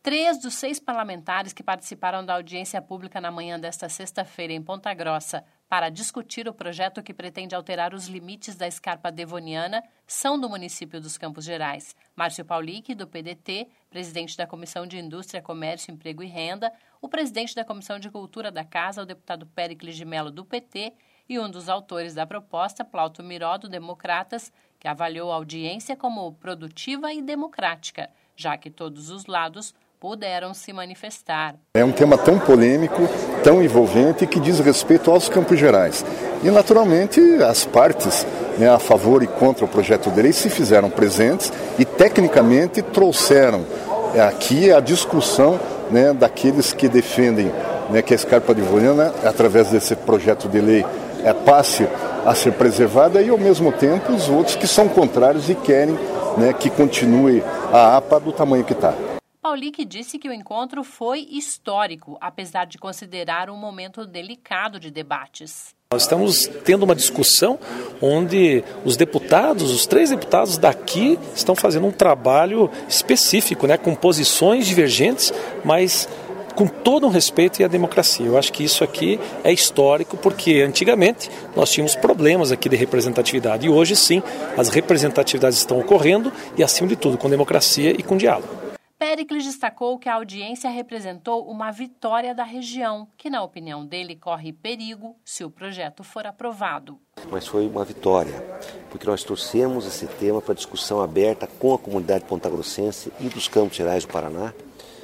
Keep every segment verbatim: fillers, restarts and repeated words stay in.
Três dos seis parlamentares que participaram da audiência pública na manhã desta sexta-feira em Ponta Grossa para discutir o projeto que pretende alterar os limites da Scarpa Devoniana são do município dos Campos Gerais. Márcio Paulic, do P D T, presidente da Comissão de Indústria, Comércio, Emprego e Renda, o presidente da Comissão de Cultura da Casa, o deputado Péricles de Mello, do P T, e um dos autores da proposta, Plauto Miró, do Democratas, que avaliou a audiência como produtiva e democrática, já que todos os lados puderam se manifestar. É um tema tão polêmico, tão envolvente, que diz respeito aos Campos Gerais. E, naturalmente, as partes, né, a favor e contra o projeto de lei se fizeram presentes e, tecnicamente, trouxeram aqui a discussão, né, daqueles que defendem, né, que a Scarpa Devoniana, através desse projeto de lei, é, passe a ser preservada, e, ao mesmo tempo, os outros que são contrários e querem, né, que continue a APA do tamanho que está. Paulic disse que o encontro foi histórico, apesar de considerar um momento delicado de debates. Nós estamos tendo uma discussão onde os deputados, os três deputados daqui, estão fazendo um trabalho específico, né, com posições divergentes, mas com todo um respeito e a democracia. Eu acho que isso aqui é histórico, porque antigamente nós tínhamos problemas aqui de representatividade e hoje sim as representatividades estão ocorrendo e, acima de tudo, com democracia e com diálogo. Péricles destacou que a audiência representou uma vitória da região, que, na opinião dele, corre perigo se o projeto for aprovado. Mas foi uma vitória, porque nós trouxemos esse tema para discussão aberta com a comunidade pontagrossense e dos Campos Gerais do Paraná,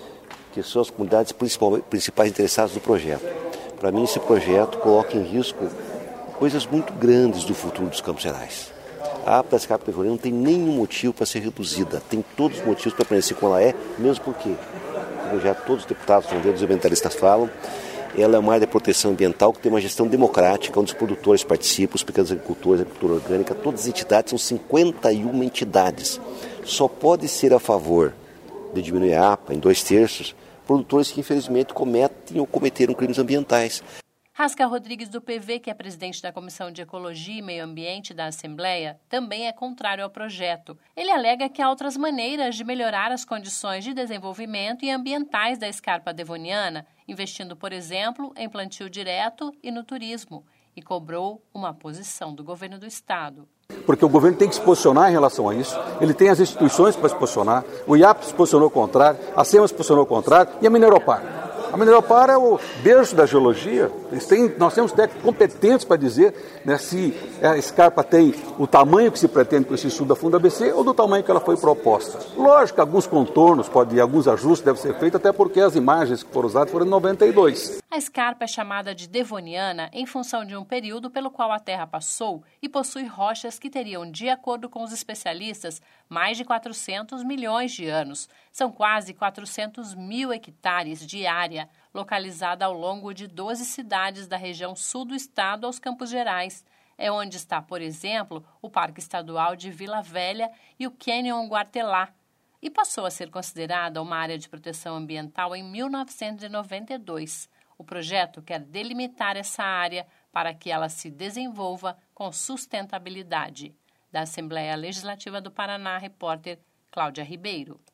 que são as comunidades principais interessadas no projeto. Para mim, esse projeto coloca em risco coisas muito grandes do futuro dos Campos Gerais. A APA da Scarpa Devoniana não tem nenhum motivo para ser reduzida, tem todos os motivos para permanecer como ela é, mesmo porque, como já todos os deputados estão vendo, os ambientalistas falam, ela é uma área de proteção ambiental que tem uma gestão democrática, onde os produtores participam, os pequenos agricultores, a agricultura orgânica, todas as entidades, são cinquenta e uma entidades. Só pode ser a favor de diminuir a APA em dois terços produtores que, infelizmente, cometem ou cometeram crimes ambientais. Rasca Rodrigues, do P V, que é presidente da Comissão de Ecologia e Meio Ambiente da Assembleia, também é contrário ao projeto. Ele alega que há outras maneiras de melhorar as condições de desenvolvimento e ambientais da Scarpa Devoniana, investindo, por exemplo, em plantio direto e no turismo, e cobrou uma posição do governo do estado. Porque o governo tem que se posicionar em relação a isso, ele tem as instituições para se posicionar, o I A P se posicionou ao contrário, a SEMA se posicionou ao contrário e a Mineropar. A Mineropar é o berço da geologia. Eles têm, nós temos técnicos competentes para dizer, né, se a Scarpa tem o tamanho que se pretende com esse estudo da Fundo A B C ou do tamanho que ela foi proposta. Lógico que alguns contornos, pode, alguns ajustes devem ser feitos, até porque as imagens que foram usadas foram em noventa e dois. A Scarpa é chamada de Devoniana em função de um período pelo qual a Terra passou e possui rochas que teriam, de acordo com os especialistas, mais de quatrocentos milhões de anos. São quase quatrocentos mil hectares de área, localizada ao longo de doze cidades da região sul do estado aos Campos Gerais. É onde está, por exemplo, o Parque Estadual de Vila Velha e o Canyon Guartelá. E passou a ser considerada uma área de proteção ambiental em mil novecentos e noventa e dois. O projeto quer delimitar essa área para que ela se desenvolva com sustentabilidade. Da Assembleia Legislativa do Paraná, repórter Cláudia Ribeiro.